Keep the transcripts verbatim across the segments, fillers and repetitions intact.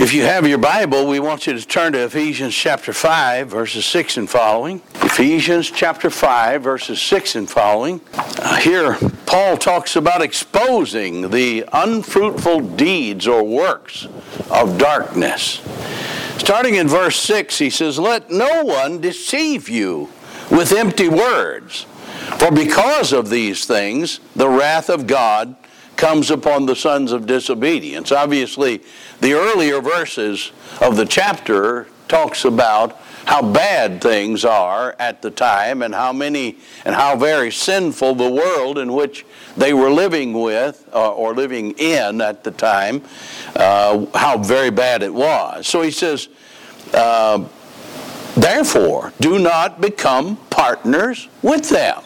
If you have your Bible, we want you to turn to Ephesians chapter five, verses six and following. Ephesians chapter five, verses six and following. Uh, here, Paul talks about exposing the unfruitful deeds or works of darkness. Starting in verse six, he says, "Let no one deceive you with empty words, for because of these things, the wrath of God comes upon the sons of disobedience." Obviously, the earlier verses of the chapter talks about how bad things are at the time and how many and how very sinful the world in which they were living with uh, or living in at the time, uh, how very bad it was. So he says, uh, therefore, do not become partners with them.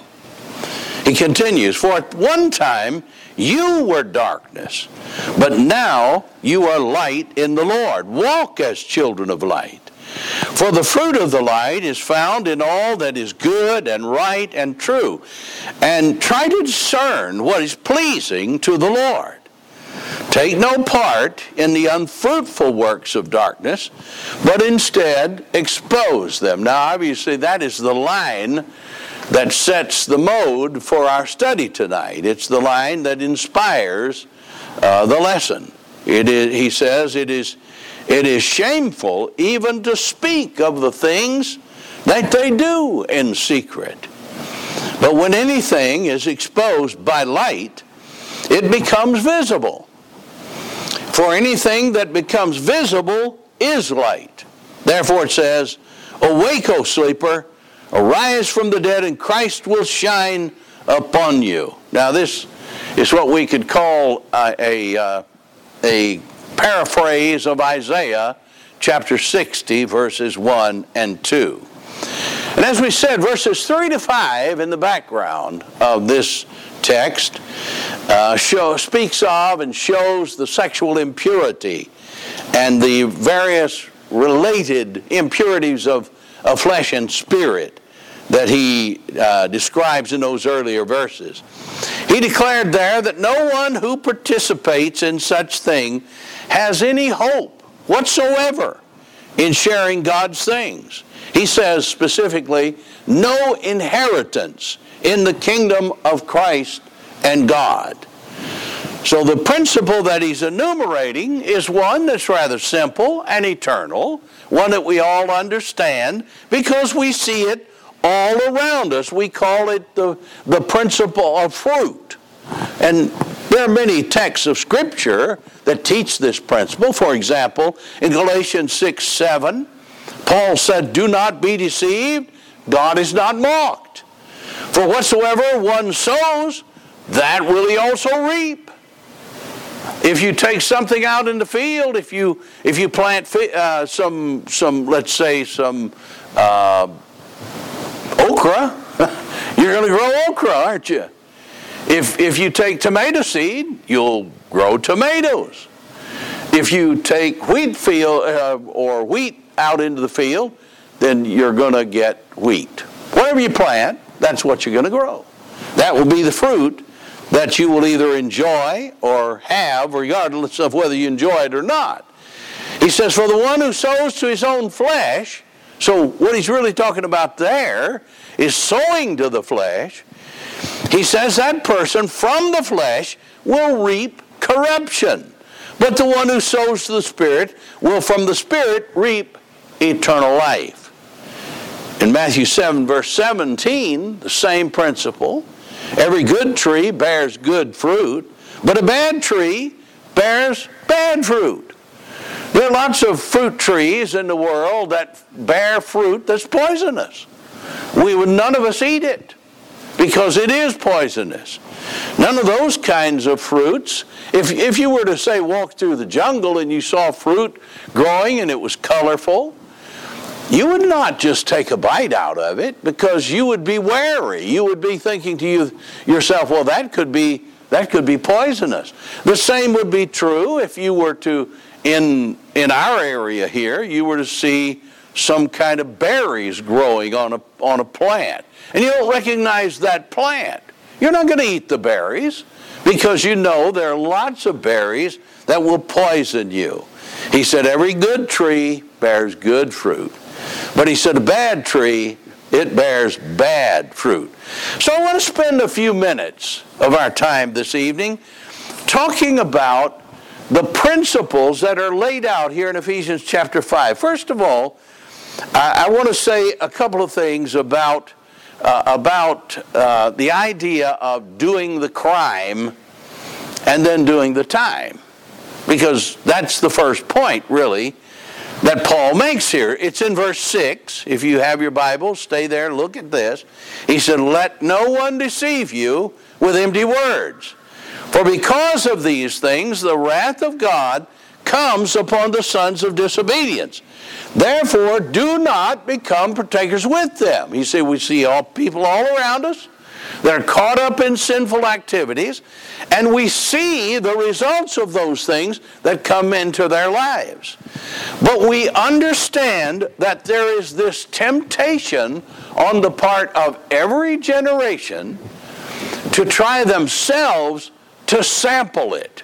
He continues, "For at one time you were darkness, but now you are light in the Lord. Walk as children of light. For the fruit of the light is found in all that is good and right and true. And try to discern what is pleasing to the Lord. Take no part in the unfruitful works of darkness, but instead expose them." Now, obviously, that is the line that sets the mode for our study tonight. It's the line that inspires uh, the lesson. It is, he says, it is, it is shameful even to speak of the things that they do in secret. But when anything is exposed by light, it becomes visible. For anything that becomes visible is light. Therefore it says, "Awake, O sleeper, arise from the dead, and Christ will shine upon you." Now this is what we could call a, a, uh, a paraphrase of Isaiah chapter sixty, verses one and two. And as we said, verses three to five in the background of this text uh, show, speaks of and shows the sexual impurity and the various related impurities of of flesh and spirit that he uh, describes in those earlier verses. He declared there that no one who participates in such thing has any hope whatsoever in sharing God's things. He says specifically, no inheritance in the kingdom of Christ and God. So the principle that he's enumerating is one that's rather simple and eternal, one that we all understand because we see it all around us. We call it the, the principle of fruit. And there are many texts of Scripture that teach this principle. For example, in Galatians six seven, Paul said, "Do not be deceived, God is not mocked. For whatsoever one sows, that will he also reap." If you take something out in the field, if you if you plant uh, some some let's say some uh, okra, you're going to grow okra, aren't you? If if you take tomato seed, you'll grow tomatoes. If you take wheat field uh, or wheat out into the field, then you're going to get wheat. Whatever you plant, that's what you're going to grow. That will be the fruit that you will either enjoy or have, regardless of whether you enjoy it or not. He says, "For the one who sows to his own flesh," so what he's really talking about there is sowing to the flesh. He says that person from the flesh will reap corruption. But the one who sows to the Spirit will from the Spirit reap eternal life. In Matthew seven, verse seventeen, the same principle. Every good tree bears good fruit, but a bad tree bears bad fruit. There are lots of fruit trees in the world that bear fruit that's poisonous. We would none of us eat it because it is poisonous. None of those kinds of fruits. If, if you were to say walk through the jungle and you saw fruit growing and it was colorful, you would not just take a bite out of it because you would be wary. You would be thinking to you, yourself, well, that could be that could be poisonous. The same would be true if you were to, in, in our area here, you were to see some kind of berries growing on a, on a plant. And you don't recognize that plant. You're not going to eat the berries because you know there are lots of berries that will poison you. He said, every good tree bears good fruit. But he said, a bad tree, it bears bad fruit. So I want to spend a few minutes of our time this evening talking about the principles that are laid out here in Ephesians chapter five. First of all, I, I want to say a couple of things about, uh, about uh, the idea of doing the crime and then doing the time. Because that's the first point, really, that Paul makes here. It's in verse six. If you have your Bible, stay there, look at this. He said, let no one deceive you with empty words. For because of these things, the wrath of God comes upon the sons of disobedience. Therefore, do not become partakers with them. You see, we see all people all around us that are caught up in sinful activities, and we see the results of those things that come into their lives. But we understand that there is this temptation on the part of every generation to try themselves to sample it.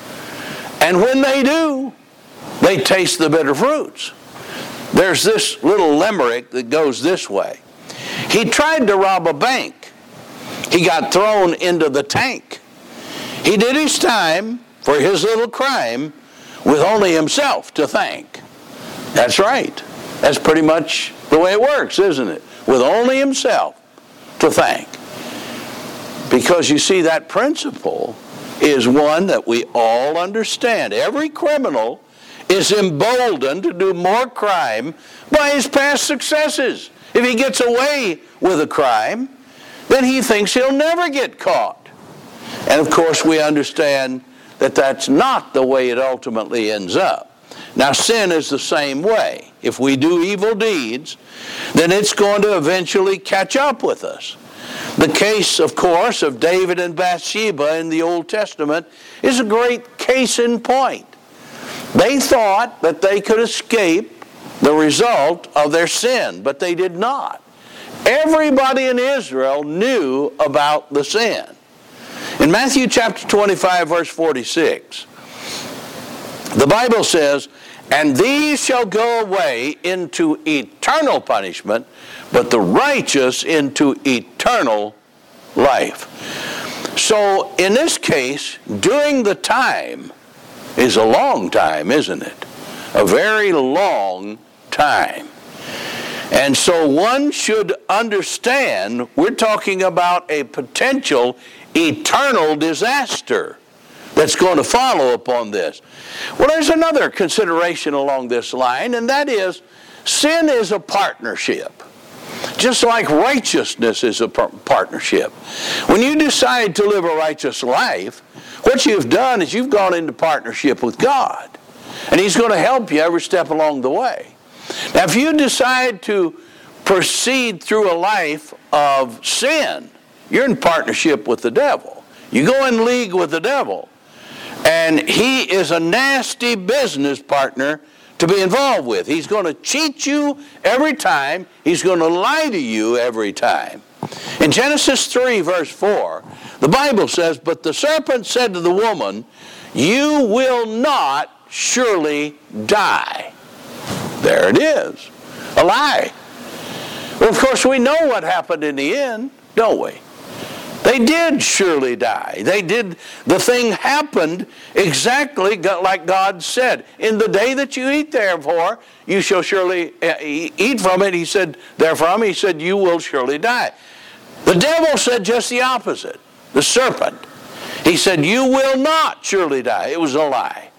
And when they do, they taste the bitter fruits. There's this little limerick that goes this way. He tried to rob a bank. He got thrown into the tank. He did his time for his little crime with only himself to thank. That's right. That's pretty much the way it works, isn't it? With only himself to thank. Because you see, that principle is one that we all understand. Every criminal is emboldened to do more crime by his past successes. If he gets away with a crime, then he thinks he'll never get caught. And of course we understand that that's not the way it ultimately ends up. Now sin is the same way. If we do evil deeds, then it's going to eventually catch up with us. The case, of course, of David and Bathsheba in the Old Testament is a great case in point. They thought that they could escape the result of their sin, but they did not. Everybody in Israel knew about the sin. In Matthew chapter twenty-five, verse forty-six, the Bible says, and these shall go away into eternal punishment, but the righteous into eternal life. So in this case, doing the time is a long time, isn't it? A very long time. And so one should understand we're talking about a potential eternal disaster that's going to follow upon this. Well, there's another consideration along this line, and that is sin is a partnership. Just like righteousness is a par- partnership. When you decide to live a righteous life, what you've done is you've gone into partnership with God. And He's going to help you every step along the way. Now, if you decide to proceed through a life of sin, you're in partnership with the devil. You go in league with the devil. And he is a nasty business partner to be involved with. He's going to cheat you every time. He's going to lie to you every time. In Genesis three, verse four, the Bible says, but the serpent said to the woman, you will not surely die. There it is. A lie. Well, of course, we know what happened in the end, don't we? They did surely die. They did, the thing happened exactly like God said. In the day that you eat therefore, you shall surely eat from it. He said, therefrom, he said, you will surely die. The devil said just the opposite. The serpent. He said, you will not surely die. It was a lie.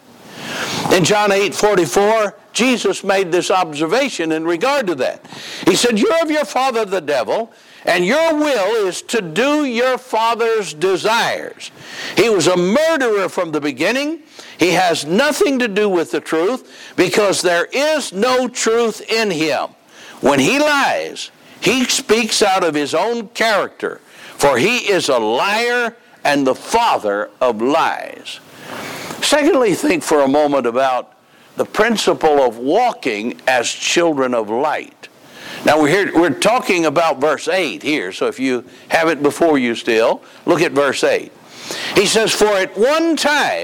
In John eight forty-four, Jesus made this observation in regard to that. He said, you're of your father the devil, and your will is to do your father's desires. He was a murderer from the beginning. He has nothing to do with the truth because there is no truth in him. When he lies, he speaks out of his own character, for he is a liar and the father of lies. Secondly, think for a moment about the principle of walking as children of light. Now we're here, we're talking about verse eight here, so if you have it before you still, look at verse eight. He says, for at one time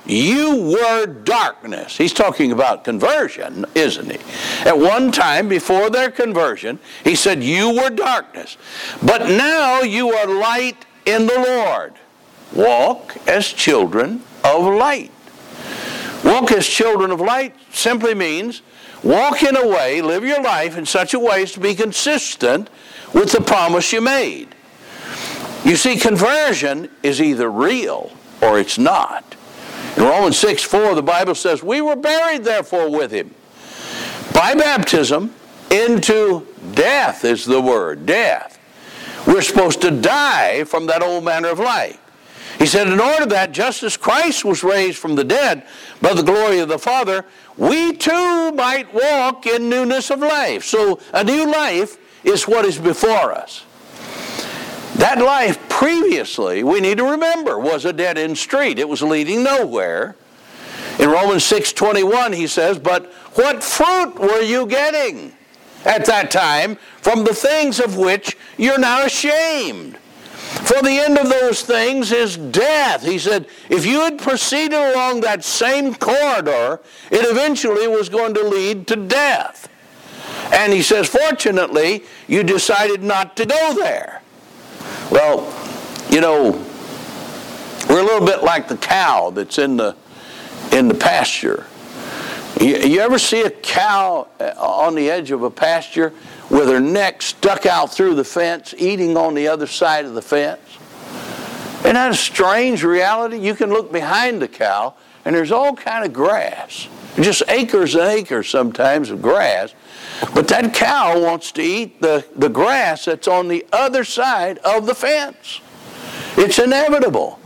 you were darkness. He's talking about conversion, isn't he? At one time before their conversion, he said, you were darkness. But now you are light in the Lord. Walk as children of light. Walk as children of light simply means walk in a way, live your life in such a way as to be consistent with the promise you made. You see, conversion is either real or it's not. In Romans six four, the Bible says, we were buried therefore with him by baptism into death is the word, death. We're supposed to die from that old manner of life. He said, in order that just as Christ was raised from the dead by the glory of the Father, we too might walk in newness of life. So a new life is what is before us. That life previously, we need to remember, was a dead-end street. It was leading nowhere. In Romans six twenty-one, he says, but what fruit were you getting at that time from the things of which you're now ashamed? For the end of those things is death. He said, if you had proceeded along that same corridor, it eventually was going to lead to death. And he says, fortunately, you decided not to go there. Well, you know, we're a little bit like the cow that's in the in the pasture. You, you ever see a cow on the edge of a pasture with her neck stuck out through the fence, eating on the other side of the fence? Isn't that a strange reality? You can look behind the cow, and there's all kind of grass. Just acres and acres sometimes of grass. But that cow wants to eat the, the grass that's on the other side of the fence. It's inevitable.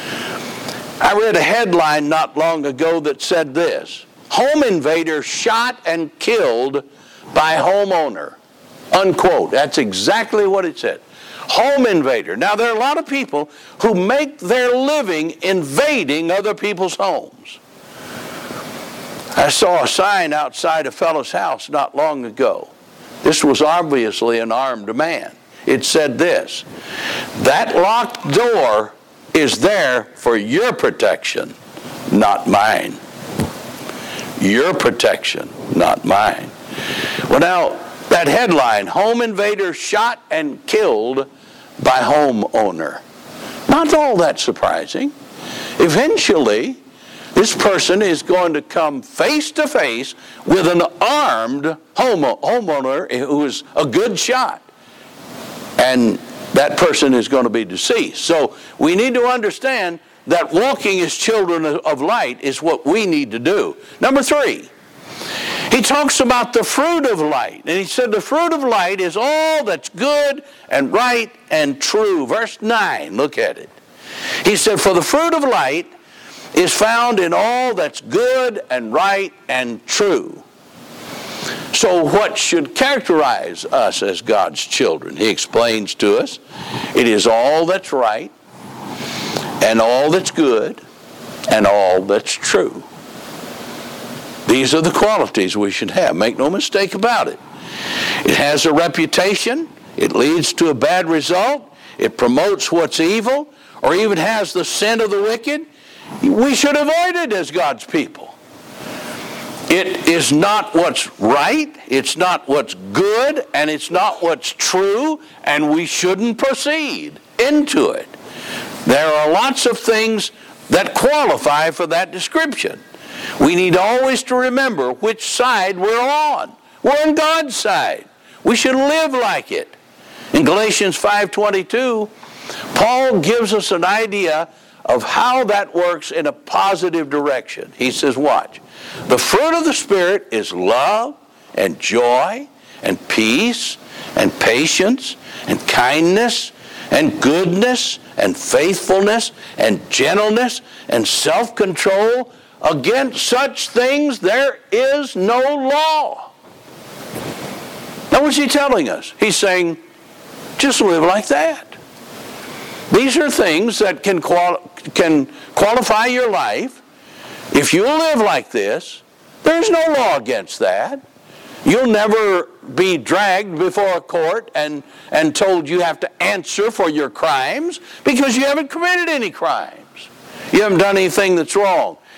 I read a headline not long ago that said this: home invader shot and killed by homeowner. Unquote. That's exactly what it said. Home invader. Now, there are a lot of people who make their living invading other people's homes. I saw a sign outside a fellow's house not long ago. This was obviously an armed man. It said this: that locked door is there for your protection, not mine. Your protection, not mine. Well, now, that headline, home invader shot and killed by homeowner. Not all that surprising. Eventually, this person is going to come face to face with an armed home, homeowner who is a good shot. And that person is going to be deceased. So we need to understand that walking as children of light is what we need to do. Number three, he talks about the fruit of light. And he said the fruit of light is all that's good and right and true. Verse nine, look at it. He said, for the fruit of light is found in all that's good and right and true. So what should characterize us as God's children? He explains to us, it is all that's right and all that's good and all that's true. These are the qualities we should have. Make no mistake about it. It has a reputation. It leads to a bad result. It promotes what's evil, or even has the sin of the wicked. We should avoid it as God's people. It is not what's right, it's not what's good, and it's not what's true, and we shouldn't proceed into it. There are lots of things that qualify for that description. We need always to remember which side we're on. We're on God's side. We should live like it. In Galatians five twenty-two, Paul gives us an idea of how that works in a positive direction. He says, watch. The fruit of the Spirit is love and joy and peace and patience and kindness and goodness and faithfulness and gentleness and self-control. Against such things there is no law. Now what's he telling us? He's saying, just live like that. These are things that can, quali- can qualify your life. If you live like this, there's no law against that. You'll never be dragged before a court and, and told you have to answer for your crimes because you haven't committed any crimes. You haven't done anything that's wrong.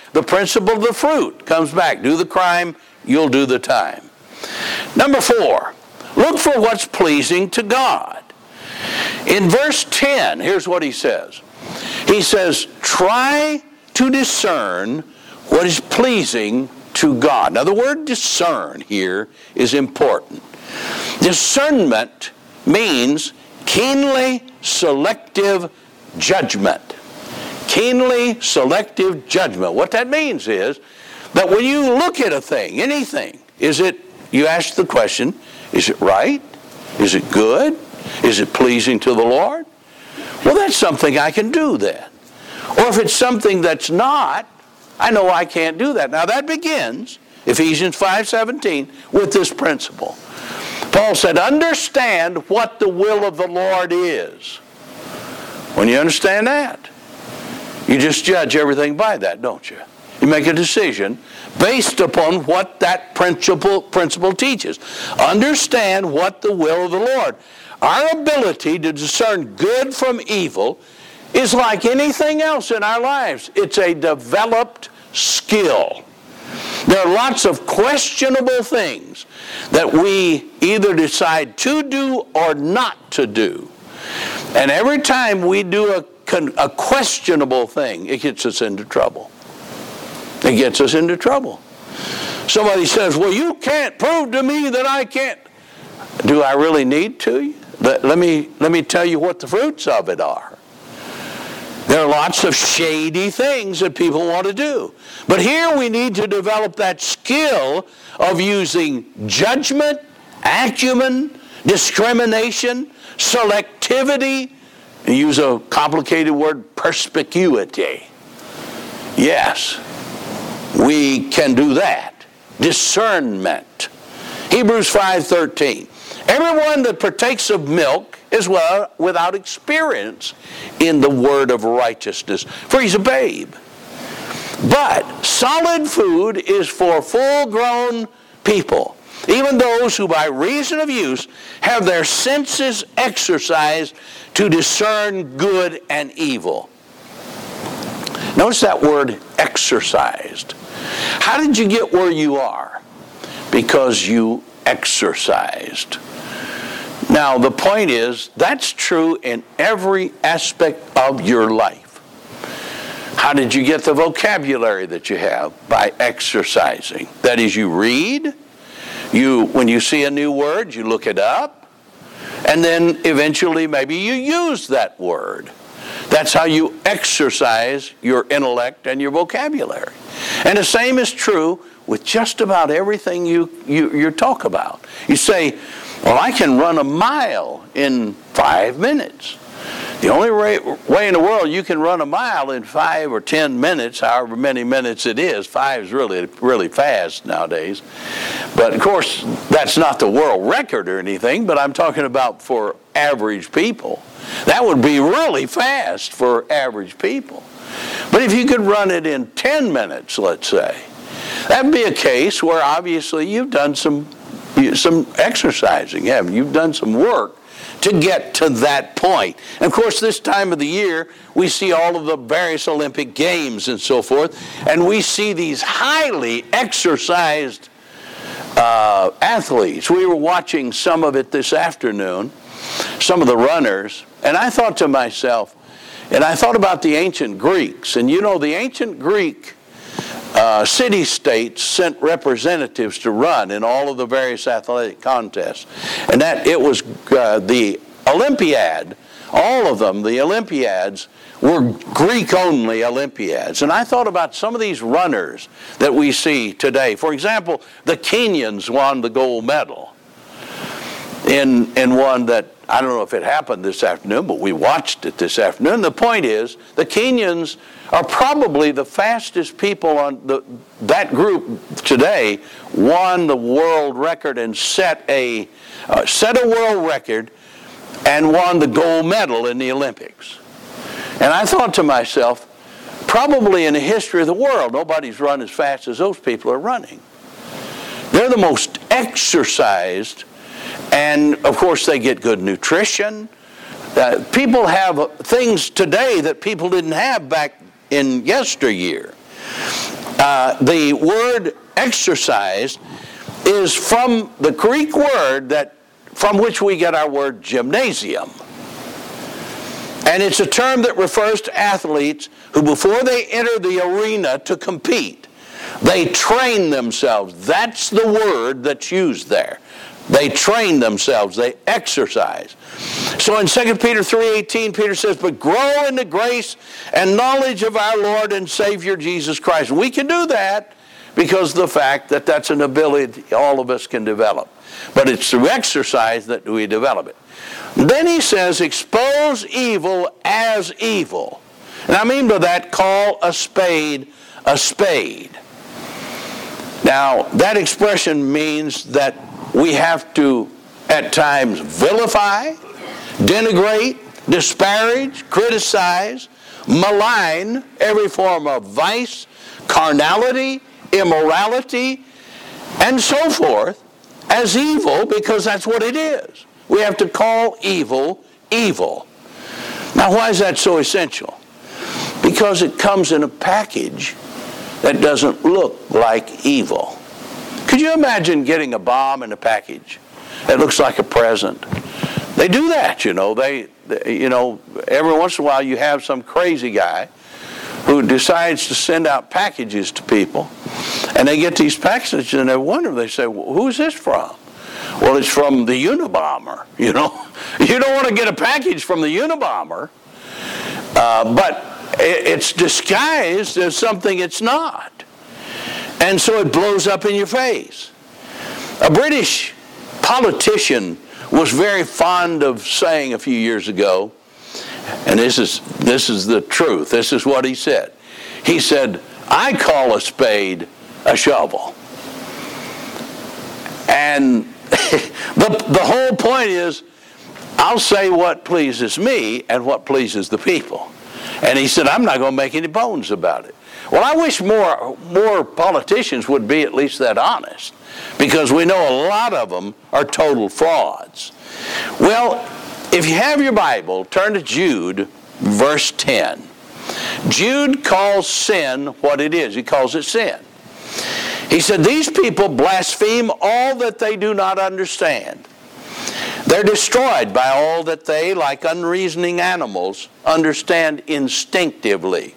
the principle of the fruit comes back. Do the crime, you'll do the time. Number four, look for what's pleasing to God. In verse ten, here's what he says. He says, try to discern what is pleasing to God. Now the word discern here is important. Discernment means keenly selective judgment. Keenly selective judgment. What that means is that when you look at a thing, anything, is it, you ask the question, is it right? Is it good? Is it pleasing to the Lord? Well, that's something I can do then. Or if it's something that's not, I know I can't do that. Now that begins, Ephesians five seventeen, with this principle. Paul said, understand what the will of the Lord is. When you understand that, you just judge everything by that, don't you? You make a decision based upon what that principle, principle teaches. Understand what the will of the Lord. Our ability to discern good from evil is like anything else in our lives. It's a developed skill. There are lots of questionable things that we either decide to do or not to do. And every time we do a, a questionable thing, it gets us into trouble. It gets us into trouble. Somebody says, well, you can't prove to me that I can't. Do I really need to? Let, let me, let me tell you what the fruits of it are. There are lots of shady things that people want to do. But here we need to develop that skill of using judgment, acumen, discrimination, selectivity, and use a complicated word, perspicuity. Yes, we can do that. Discernment. Hebrews five thirteen. Everyone that partakes of milk is well without experience in the word of righteousness, for he's a babe. But solid food is for full-grown people, even those who by reason of use have their senses exercised to discern good and evil. Notice that word, exercised. How did you get where you are? Because you exercised. Now, the point is, that's true in every aspect of your life. How did you get the vocabulary that you have? By exercising. That is, you read, you, when you see a new word, you look it up, and then eventually maybe you use that word. That's how you exercise your intellect and your vocabulary. And the same is true with just about everything you, you, you talk about. You say, well, I can run a mile in five minutes. The only way, way in the world you can run a mile in five or ten minutes, however many minutes it is. Five is really, really fast nowadays. But of course, that's not the world record or anything, but I'm talking about for average people. That would be really fast for average people. But if you could run it in ten minutes, let's say, that would be a case where obviously you've done some, some exercising, haven't you? You've done some work to get to that point. And of course, this time of the year, we see all of the various Olympic Games and so forth, and we see these highly exercised uh, athletes. We were watching some of it this afternoon, some of the runners, and I thought to myself, and I thought about the ancient Greeks, and you know, the ancient Greek uh, city-states sent representatives to run in all of the various athletic contests, and that it was uh, the Olympiad, all of them, the Olympiads, were Greek-only Olympiads. And I thought about some of these runners that we see today. For example, the Kenyans won the gold medal in, in one that, I don't know if it happened this afternoon, but we watched it this afternoon. The point is, the Kenyans are probably the fastest people on the, that group today, won the world record and set a, uh, set a world record and won the gold medal in the Olympics. And I thought to myself, probably in the history of the world, nobody's run as fast as those people are running. They're the most exercised, and of course they get good nutrition. Uh, people have things today that people didn't have back in yesteryear. Uh, the word exercise is from the Greek word that from which we get our word gymnasium. And it's a term that refers to athletes who, before they enter the arena to compete, they train themselves. That's the word that's used there. They train themselves. They exercise. So in Second Peter three eighteen, Peter says, but grow in the grace and knowledge of our Lord and Savior Jesus Christ. We can do that because of the fact that that's an ability all of us can develop. But it's through exercise that we develop it. Then he says, expose evil as evil. And I mean by that, call a spade a spade. Now, that expression means that we have to, at times, vilify, denigrate, disparage, criticize, malign every form of vice, carnality, immorality, and so forth as evil, because that's what it is. We have to call evil, evil. Now, why is that so essential? Because it comes in a package that doesn't look like evil. Could you imagine getting a bomb in a package that looks like a present? They do that, you know. They, they, you know, every once in a while you have some crazy guy who decides to send out packages to people, and they get these packages and they wonder, they say, well, who's this from? Well, it's from the Unabomber, you know. You don't want to get a package from the Unabomber, uh, but it's disguised as something it's not. And so it blows up in your face. A British politician was very fond of saying a few years ago, and this is, this is the truth, this is what he said. He said, I call a spade a shovel. And the, the whole point is, I'll say what pleases me and what pleases the people. And he said, I'm not going to make any bones about it. Well, I wish more, more politicians would be at least that honest, because we know a lot of them are total frauds. Well, if you have your Bible, turn to Jude, verse ten. Jude calls sin what it is. He calls it sin. He said, these people blaspheme all that they do not understand. They're destroyed by all that they, like unreasoning animals, understand instinctively.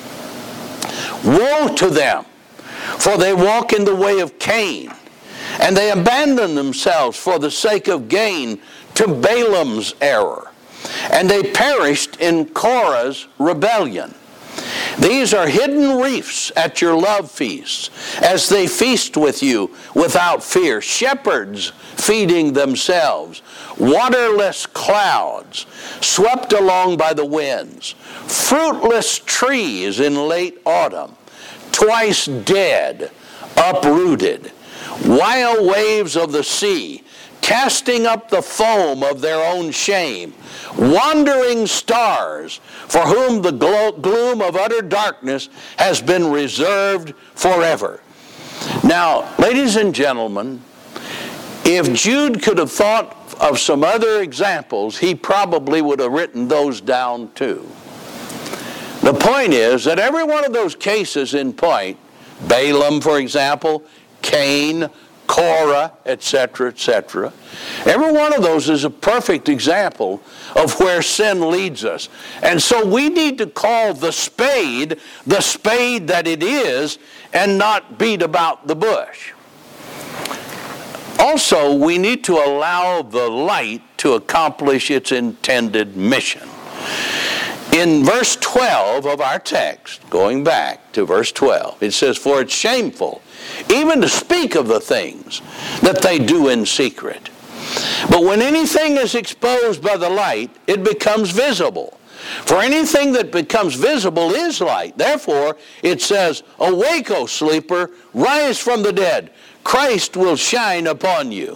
Woe to them, for they walk in the way of Cain, and they abandon themselves for the sake of gain to Balaam's error, and they perished in Korah's rebellion. These are hidden reefs at your love feasts, as they feast with you without fear, shepherds feeding themselves, waterless clouds swept along by the winds, fruitless trees in late autumn, twice dead, uprooted, wild waves of the sea, casting up the foam of their own shame, wandering stars for whom the glo- gloom of utter darkness has been reserved forever. Now, ladies and gentlemen, if Jude could have thought of some other examples, he probably would have written those down too. The point is that every one of those cases in point, Balaam, for example, Cain, Korah, et cetera, et cetera. Every one of those is a perfect example of where sin leads us. And so we need to call the spade the spade that it is and not beat about the bush. Also, we need to allow the light to accomplish its intended mission. In verse twelve of our text, going back to verse twelve, it says, for it's shameful even to speak of the things that they do in secret. But when anything is exposed by the light, it becomes visible. For anything that becomes visible is light. Therefore, it says, awake, O sleeper, rise from the dead. Christ will shine upon you.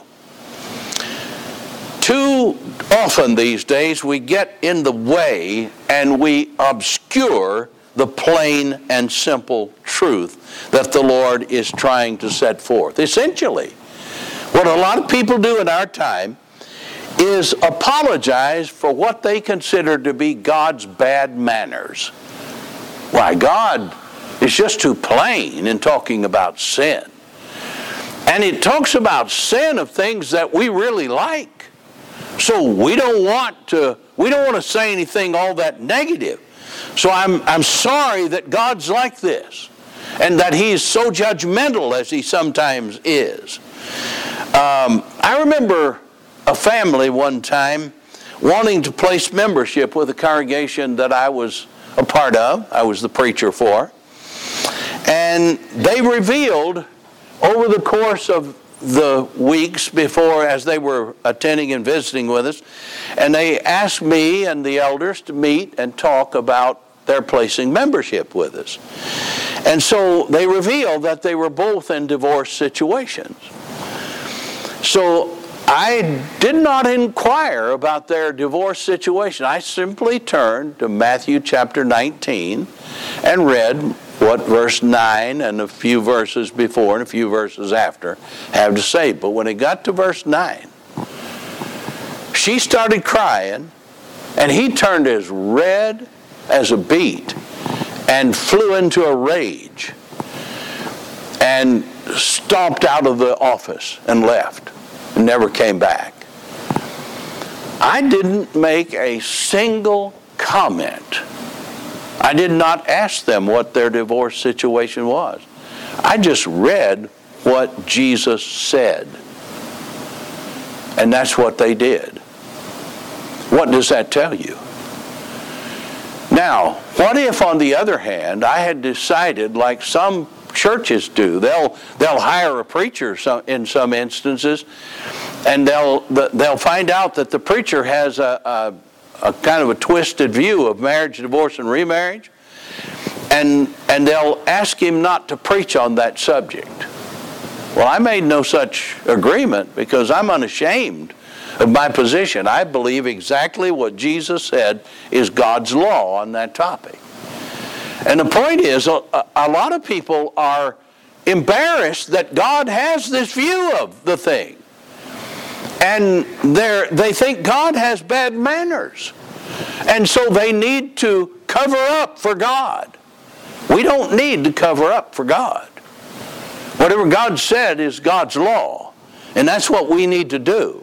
Too often these days we get in the way and we obscure the plain and simple truth that the Lord is trying to set forth. Essentially, what a lot of people do in our time is apologize for what they consider to be God's bad manners. Why, God is just too plain in talking about sin. And it talks about sin of things that we really like. So we don't want to, we don't want to say anything all that negative. So I'm, I'm sorry that God's like this, and that He is so judgmental as He sometimes is. Um, I remember a family one time wanting to place membership with a congregation that I was a part of. I was the preacher for. And they revealed over the course of the weeks before, as they were attending and visiting with us, and they asked me and the elders to meet and talk about their placing membership with us. And so they revealed that they were both in divorce situations. So I did not inquire about their divorce situation. I simply turned to Matthew chapter nineteen and read what verse nine and a few verses before and a few verses after have to say. But when it got to verse nine, she started crying, and he turned as red as a beet and flew into a rage and stomped out of the office and left and never came back. I didn't make a single comment. I did not ask them what their divorce situation was. I just read what Jesus said. And that's what they did. What does that tell you? Now, what if, on the other hand, I had decided, like some churches do, they'll they'll hire a preacher some, in some instances, and they'll they'll find out that the preacher has a, a a kind of a twisted view of marriage, divorce, and remarriage, and and they'll ask him not to preach on that subject. Well, I made no such agreement because I'm unashamed of my position. I believe exactly what Jesus said is God's law on that topic. And the point is, a, a lot of people are embarrassed that God has this view of the thing. And they're, they think God has bad manners. And so they need to cover up for God. We don't need to cover up for God. Whatever God said is God's law. And that's what we need to do.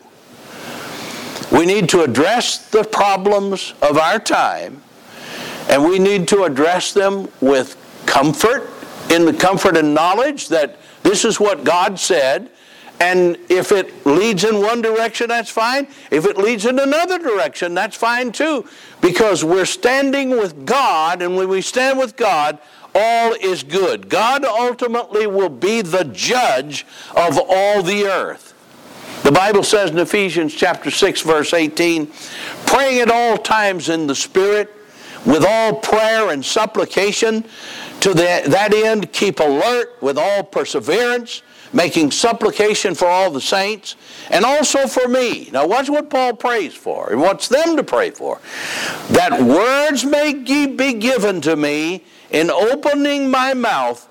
We need to address the problems of our time, and we need to address them with comfort, in the comfort and knowledge that this is what God said, and if it leads in one direction, that's fine. If it leads in another direction, that's fine too, because we're standing with God, and when we stand with God, all is good. God ultimately will be the judge of all the earth. The Bible says in Ephesians chapter six, verse eighteen, praying at all times in the Spirit, with all prayer and supplication, to the, that end keep alert with all perseverance, making supplication for all the saints, and also for me. Now watch what Paul prays for, and wants them to pray for. That words may be given to me in opening my mouth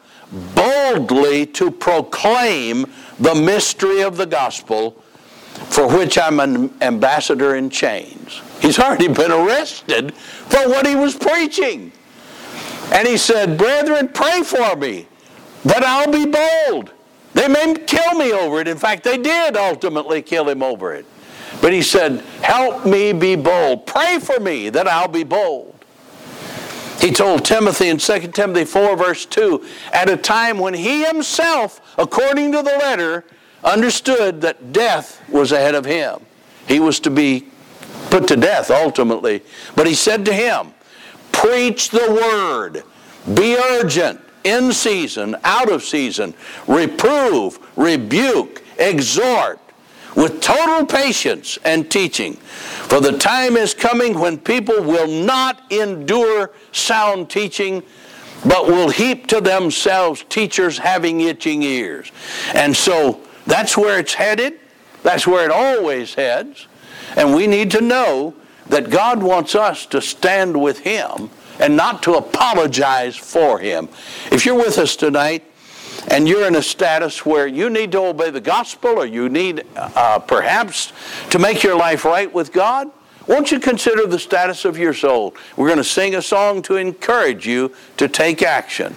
boldly to proclaim the mystery of the gospel, for which I'm an ambassador in chains. He's already been arrested for what he was preaching. And he said, brethren, pray for me that I'll be bold. They may kill me over it. In fact, they did ultimately kill him over it. But he said, help me be bold. Pray for me that I'll be bold. He told Timothy in Second Timothy four, verse two, at a time when he himself, according to the letter, understood that death was ahead of him. He was to be put to death ultimately. But he said to him, preach the word, be urgent, in season, out of season, reprove, rebuke, exhort, with total patience and teaching. For the time is coming when people will not endure sound teaching, but will heap to themselves teachers having itching ears. And so that's where it's headed. That's where it always heads. And we need to know that God wants us to stand with Him and not to apologize for Him. If you're with us tonight and you're in a status where you need to obey the gospel, or you need uh, perhaps to make your life right with God, won't you consider the status of your soul? We're going to sing a song to encourage you to take action.